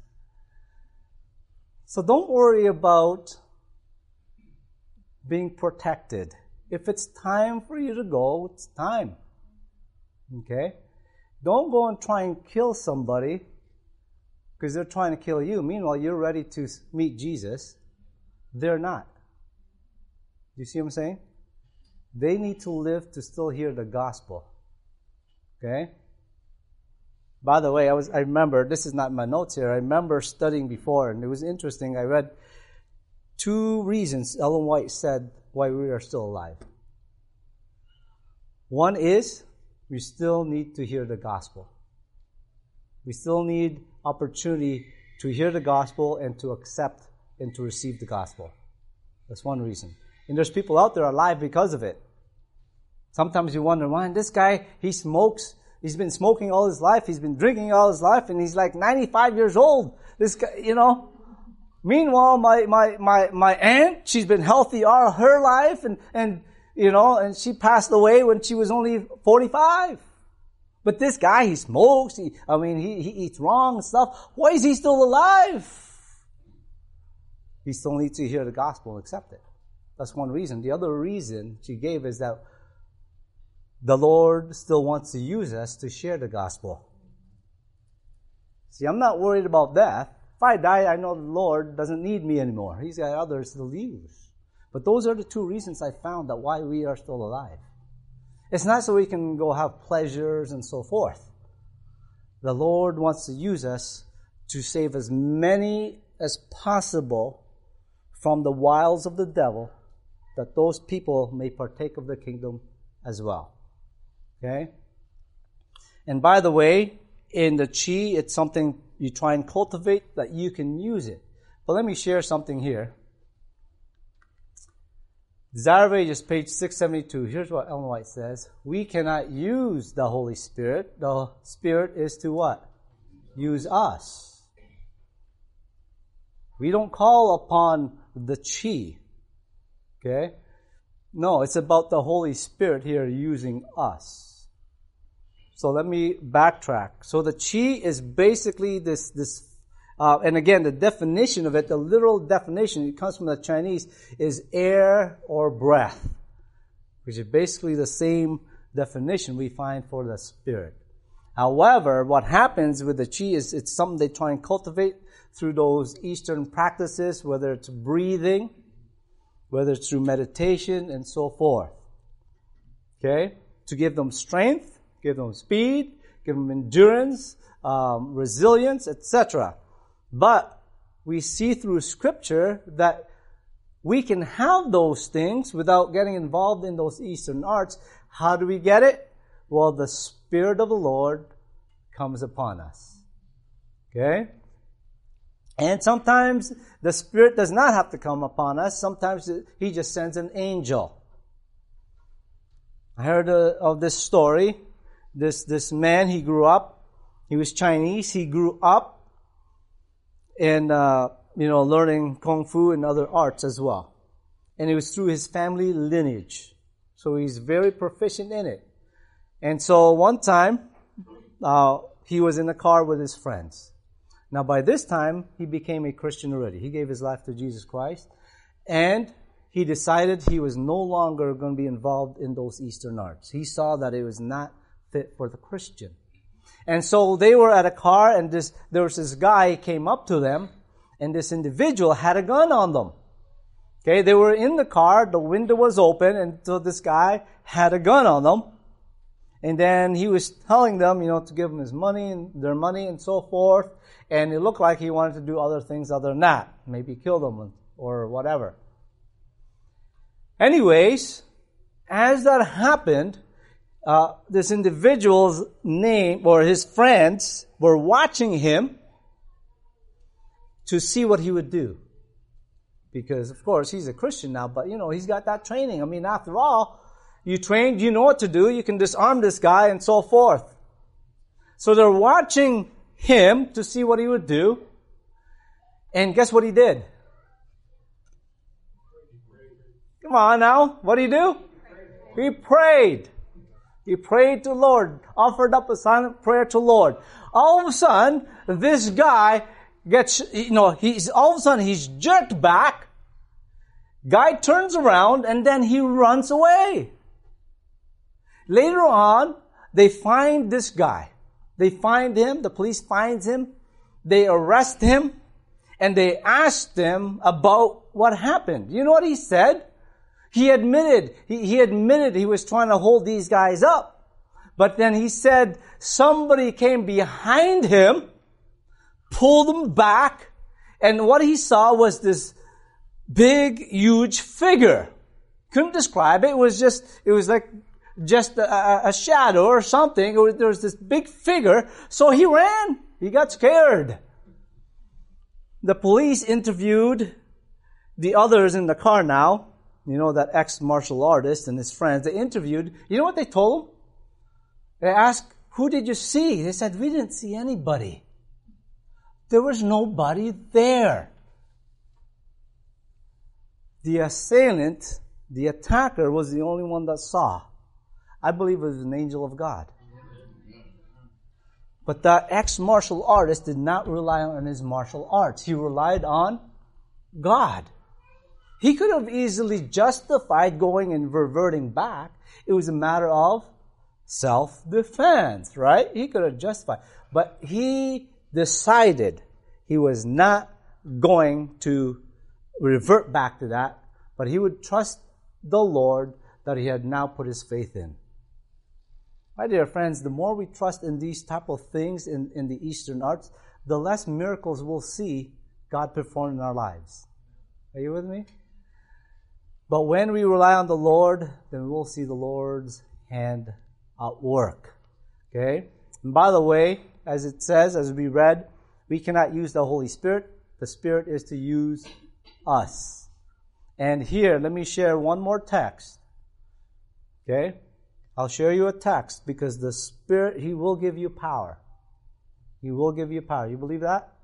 So don't worry about being protected. If it's time for you to go, it's time. Okay? Don't go and try and kill somebody because they're trying to kill you. Meanwhile, you're ready to meet Jesus. They're not. You see what I'm saying? They need to live to still hear the gospel. Okay? By the way, I remember, this is not in my notes here, I remember studying before, and it was interesting. I read 2 reasons Ellen White said why we are still alive. One is, we still need to hear the gospel. We still need opportunity to hear the gospel and to accept and to receive the gospel. That's one reason. And there's people out there alive because of it. Sometimes you wonder, man, this guy, he smokes. He's been smoking all his life. He's been drinking all his life, and he's like 95 years old. This guy, you know. Meanwhile, my aunt, she's been healthy all her life, and she passed away when she was only 45. But this guy, he smokes. He eats wrong and stuff. Why is he still alive? He still needs to hear the gospel and accept it. That's one reason. The other reason she gave is that the Lord still wants to use us to share the gospel. See, I'm not worried about death. If I die, I know the Lord doesn't need me anymore. He's got others to use. But those are the 2 reasons I found that why we are still alive. It's not so we can go have pleasures and so forth. The Lord wants to use us to save as many as possible from the wiles of the devil, that those people may partake of the kingdom as well. Okay? And by the way, in the chi, it's something you try and cultivate that you can use it. But let me share something here. Desire of Ages, page 672. Here's what Ellen White says. We cannot use the Holy Spirit. The Spirit is to what? Use us. We don't call upon the chi. Okay? No, it's about the Holy Spirit here using us. So let me backtrack. So the chi is basically this and again, the definition of it, the literal definition, it comes from the Chinese, is air or breath, which is basically the same definition we find for the Spirit. However, what happens with the chi is it's something they try and cultivate through those Eastern practices, whether it's breathing, whether it's through meditation, and so forth. Okay? To give them strength, give them speed, give them endurance, resilience, etc. But we see through Scripture that we can have those things without getting involved in those Eastern arts. How do we get it? Well, the Spirit of the Lord comes upon us. Okay? And sometimes the Spirit does not have to come upon us. Sometimes He just sends an angel. I heard of this story. This man, he grew up. He was Chinese. He grew up in learning kung fu and other arts as well. And it was through his family lineage. So he's very proficient in it. And so one time, he was in the car with his friends. Now by this time, he became a Christian already. He gave his life to Jesus Christ. And he decided he was no longer going to be involved in those Eastern arts. He saw that it was not fit for the Christian. And so they were at a car, and there was this guy came up to them, and this individual had a gun on them. Okay, they were in the car, the window was open, and so this guy had a gun on them. And then he was telling them, to give them his money and their money and so forth. And it looked like he wanted to do other things other than that. Maybe kill them or whatever. Anyways, as that happened, this individual's name or his friends were watching him to see what he would do. Because, of course, he's a Christian now, but, he's got that training. I mean, after all, you trained, you know what to do. You can disarm this guy and so forth. So they're watching him to see what he would do. And guess what he did? Come on now. What did he do? He prayed. He prayed to the Lord, offered up a silent prayer to the Lord. All of a sudden, this guy gets, he's jerked back. Guy turns around and then he runs away. Later on, they find this guy. They find him, the police finds him, they arrest him, and they asked him about what happened. You know what he said? He admitted he was trying to hold these guys up. But then he said somebody came behind him, pulled him back, and what he saw was this big, huge figure. Couldn't describe it. It was like just a shadow or something. There was this big figure. So he ran. He got scared. The police interviewed the others in the car now. You know, that ex-martial artist and his friends. They interviewed. You know what they told him? They asked, who did you see? They said, we didn't see anybody. There was nobody there. The assailant, the attacker, was the only one that saw. I believe it was an angel of God. But that ex-martial artist did not rely on his martial arts. He relied on God. He could have easily justified going and reverting back. It was a matter of self-defense, right? He could have justified. But he decided he was not going to revert back to that, but he would trust the Lord that he had now put his faith in. My dear friends, the more we trust in these type of things in the Eastern arts, the less miracles we'll see God perform in our lives. Are you with me? But when we rely on the Lord, then we'll see the Lord's hand at work. Okay? And by the way, as it says, as we read, we cannot use the Holy Spirit. The Spirit is to use us. And here, let me share one more text. Okay? I'll share you a text because the Spirit, He will give you power. He will give you power. You believe that?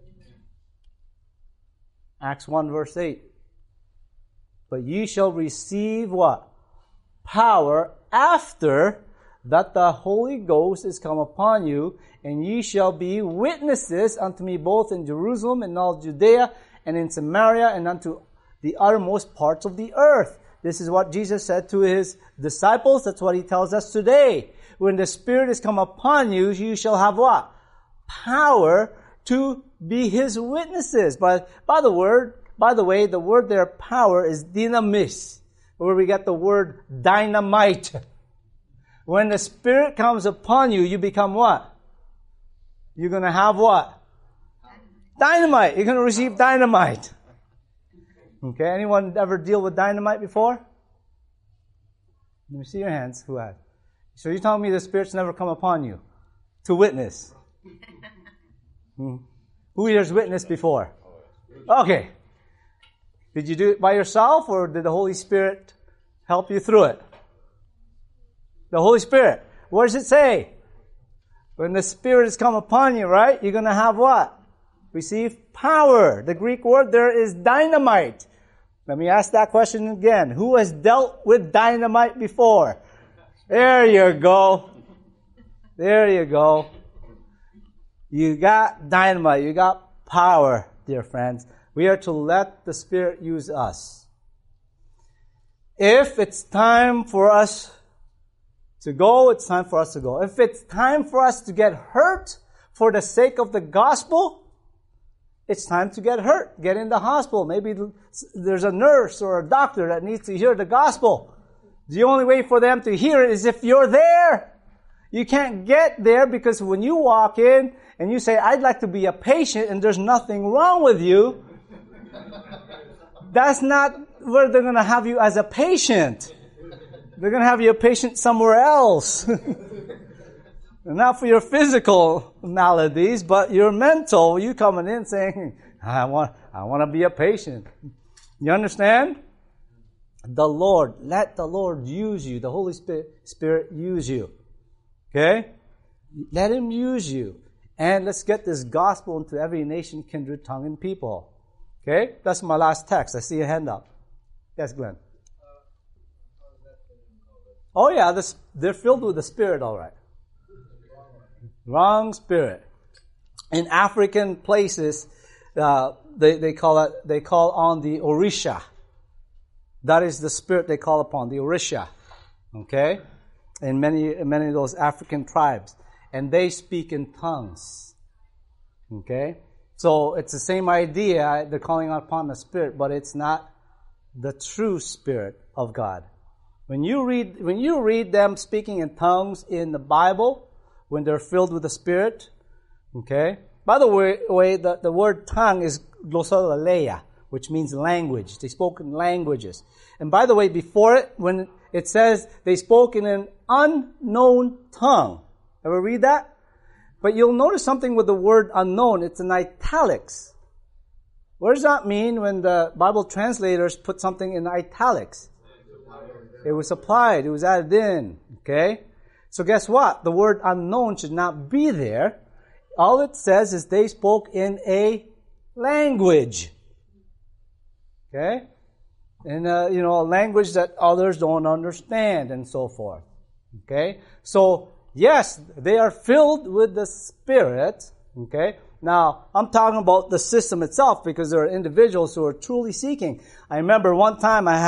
Acts 1 verse 8. But ye shall receive what? Power after that the Holy Ghost is come upon you, and ye shall be witnesses unto me both in Jerusalem and all Judea and in Samaria and unto the uttermost parts of the earth. This is what Jesus said to His disciples. That's what He tells us today. When the Spirit is come upon you, you shall have what? Power to be His witnesses. By the way, the word there, power, is dynamis, where we get the word dynamite. When the Spirit comes upon you, you become what? You're going to have what? Dynamite. You're going to receive dynamite. Okay, anyone ever deal with dynamite before? Let me see your hands. Who had? So you're telling me the Spirit's never come upon you to witness? Who here's witnessed before? Okay. Did you do it by yourself, or did the Holy Spirit help you through it? The Holy Spirit. What does it say? When the Spirit has come upon you, right? You're going to have what? Receive power. The Greek word there is dynamite. Let me ask that question again. Who has dealt with dynamite before? There you go. There you go. You got dynamite. You got power, dear friends. We are to let the Spirit use us. If it's time for us to go, it's time for us to go. If it's time for us to get hurt for the sake of the gospel, it's time to get hurt. Get in the hospital. Maybe there's a nurse or a doctor that needs to hear the gospel. The only way for them to hear it is if you're there. You can't get there because when you walk in and you say, I'd like to be a patient, and there's nothing wrong with you, that's not where they're going to have you as a patient. They're going to have you a patient somewhere else. Not for your physical maladies, but your mental. You coming in saying, I want to be a patient. You understand? Let the Lord use you. The Holy Spirit use you. Okay? Let Him use you. And let's get this gospel into every nation, kindred, tongue, and people. Okay? That's my last text. I see a hand up. Yes, Glenn. Oh yeah, they're filled with the Spirit, all right. Wrong spirit. In African places, they call on the Orisha. That is the spirit they call upon, the Orisha. Okay? In many of those African tribes. And they speak in tongues. Okay? So it's the same idea. They're calling upon the Spirit, but it's not the true Spirit of God. When you read them speaking in tongues in the Bible, when they're filled with the Spirit, okay? By the way, the word tongue is glossolalia, which means language. They spoke in languages. And by the way, before it, when it says they spoke in an unknown tongue. Ever read that? But you'll notice something with the word unknown. It's in italics. What does that mean when the Bible translators put something in italics? It was applied. It was added in. Okay? So guess what? The word unknown should not be there. All it says is they spoke in a language. Okay? In a language that others don't understand and so forth. Okay? So, yes, they are filled with the Spirit. Okay? Now, I'm talking about the system itself because there are individuals who are truly seeking. I remember one time I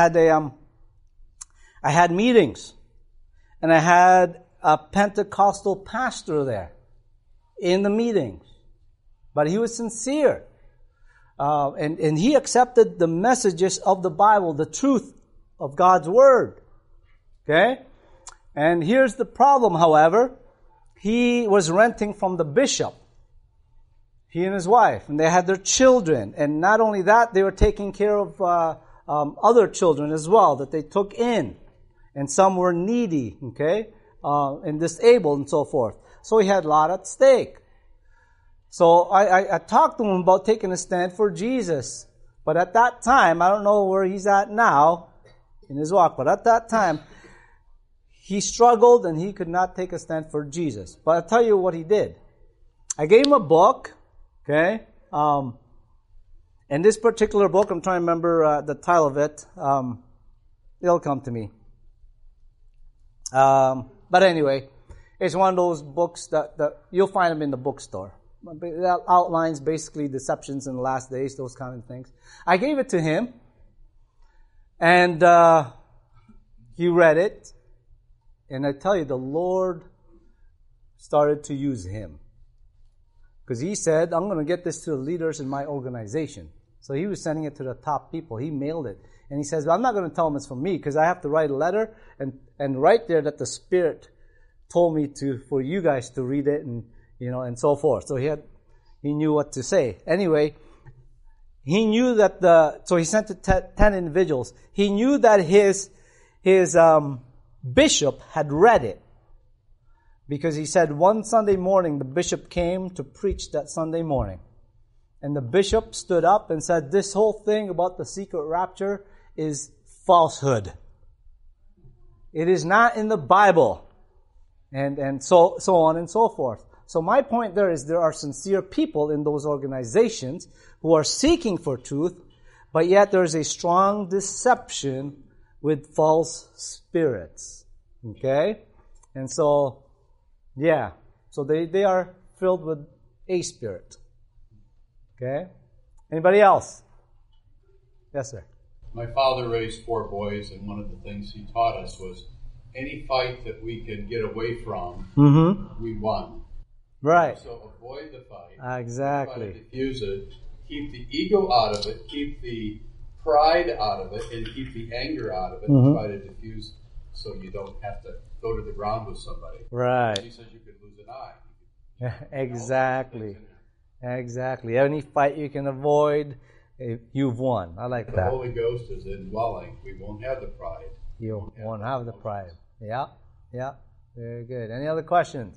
had meetings and I had a Pentecostal pastor there in the meetings. But he was sincere. And he accepted the messages of the Bible, the truth of God's Word. Okay? And here's the problem, however. He was renting from the bishop. He and his wife. And they had their children. And not only that, they were taking care of other children as well that they took in. And some were needy, okay? And disabled and so forth. So he had a lot at stake. So I talked to him about taking a stand for Jesus. But at that time, I don't know where he's at now in his walk, but at that time, he struggled and he could not take a stand for Jesus. But I'll tell you what he did. I gave him a book, okay? And this particular book, I'm trying to remember the title of it. It'll come to me. But anyway, it's one of those books that you'll find them in the bookstore. That outlines basically deceptions in the last days, those kind of things. I gave it to him, and he read it, and I tell you, the Lord started to use him. Because he said, I'm going to get this to the leaders in my organization. So he was sending it to the top people. He mailed it. And he says, well, I'm not going to tell them it's from me, because I have to write a letter and write there that the Spirit told me for you guys to read it and so forth. So he knew what to say. Anyway, he knew that so he sent it to 10 individuals. He knew that his bishop had read it. Because he said one Sunday morning, the bishop came to preach that Sunday morning. And the bishop stood up and said, this whole thing about the secret rapture is falsehood. It is not in the Bible. And so on and so forth. So my point there is there are sincere people in those organizations who are seeking for truth, but yet there is a strong deception with false spirits. Okay? And so, yeah. So they are filled with a spirit. Okay? Anybody else? Yes, sir. My father raised 4 boys, and one of the things he taught us was any fight that we could get away from, we won. Right. So avoid the fight. Exactly. Try to diffuse it. Keep the ego out of it. Keep the pride out of it, and keep the anger out of it. And try to diffuse so you don't have to go to the ground with somebody. Right. He says you could lose an eye. Exactly. Exactly. Any fight you can avoid, you've won. I like that. The Holy Ghost is indwelling. We won't have the pride. You won't have the pride. Yeah. Very good. Any other questions?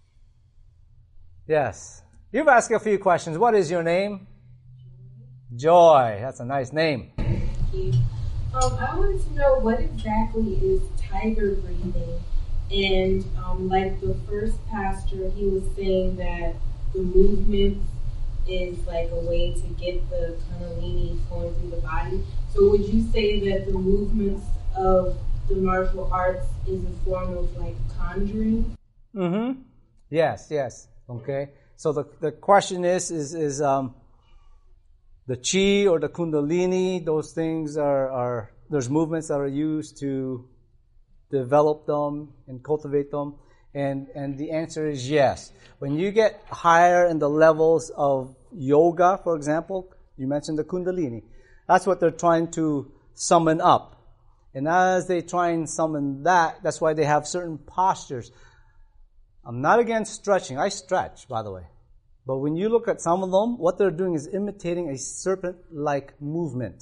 Yes. You've asked a few questions. What is your name? Joy. That's a nice name. Thank you. I wanted to know what exactly is tiger breathing. And like the first pastor, he was saying that the movement is like a way to get the Kundalini flowing through the body. So would you say that the movements of the martial arts is a form of like conjuring? Yes. Okay. So the question is the chi or the Kundalini, those things are there's movements that are used to develop them and cultivate them. And the answer is yes. When you get higher in the levels of yoga, for example, you mentioned the Kundalini. That's what they're trying to summon up. And as they try and summon that, that's why they have certain postures. I'm not against stretching. I stretch, by the way. But when you look at some of them, what they're doing is imitating a serpent-like movement.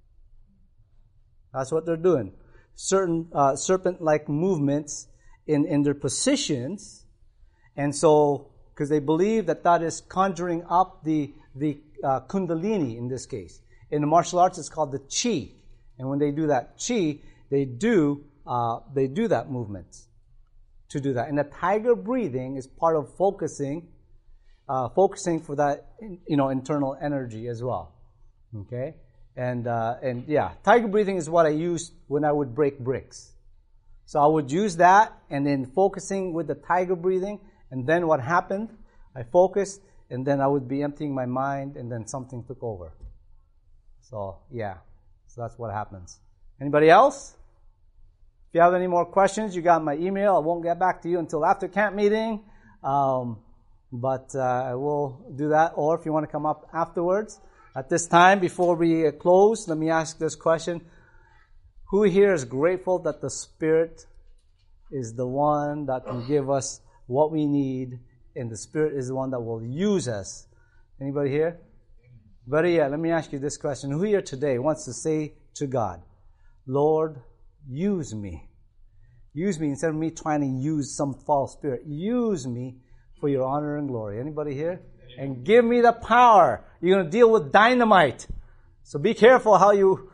That's what they're doing. Certain serpent-like movements in their positions. And so, because they believe that is conjuring up the kundalini in this case. In the martial arts, it's called the chi. And when they do that chi, they do that movement to do that. And the tiger breathing is part of focusing for that, internal energy as well. Okay? And tiger breathing is what I used when I would break bricks. So I would use that and then focusing with the tiger breathing. And then what happened, I focused and then I would be emptying my mind and then something took over. So that's what happens. Anybody else? If you have any more questions, you got my email. I won't get back to you until after camp meeting. But I will do that. Or if you want to come up afterwards. At this time, before we close, let me ask this question. Who here is grateful that the Spirit is the one that can give us what we need, and the Spirit is the one that will use us? Anybody here? Better yet, let me ask you this question. Who here today wants to say to God, Lord, use me. Use me instead of me trying to use some false spirit. Use me for your honor and glory. Anybody here? And give me the power. You're going to deal with dynamite. So be careful how you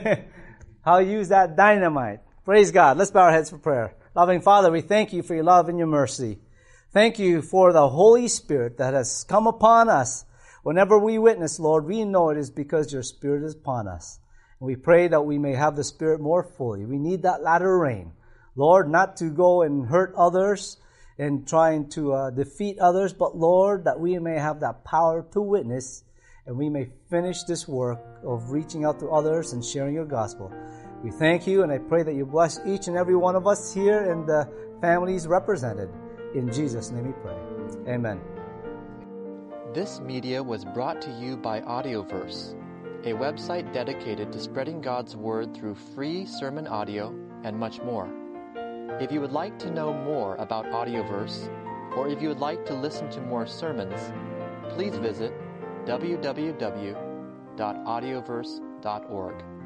use that dynamite. Praise God. Let's bow our heads for prayer. Loving Father, we thank you for your love and your mercy. Thank you for the Holy Spirit that has come upon us. Whenever we witness, Lord, we know it is because your Spirit is upon us. And we pray that we may have the Spirit more fully. We need that latter rain. Lord, not to go and hurt others and trying to defeat others, but Lord, that we may have that power to witness and we may finish this work of reaching out to others and sharing your gospel. We thank you, and I pray that you bless each and every one of us here and the families represented. In Jesus' name we pray. Amen. This media was brought to you by Audioverse, a website dedicated to spreading God's Word through free sermon audio and much more. If you would like to know more about Audioverse, or if you would like to listen to more sermons, please visit www.audioverse.org.